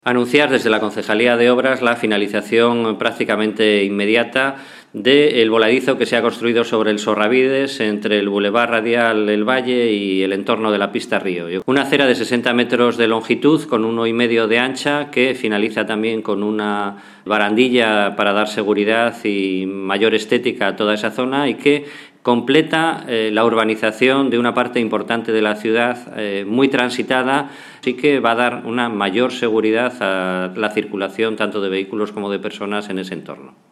Anunciar desde la Concejalía de Obras la finalización prácticamente inmediata del voladizo que se ha construido sobre el Sorravides entre el Boulevard Radial El Valle y el entorno de la pista Río. Una acera de 60 metros de longitud con 1,5 de ancha que finaliza también con una barandilla para dar seguridad y mayor estética a toda esa zona y que completa la urbanización de una parte importante de la ciudad muy transitada, así que va a dar una mayor seguridad a la circulación tanto de vehículos como de personas en ese entorno.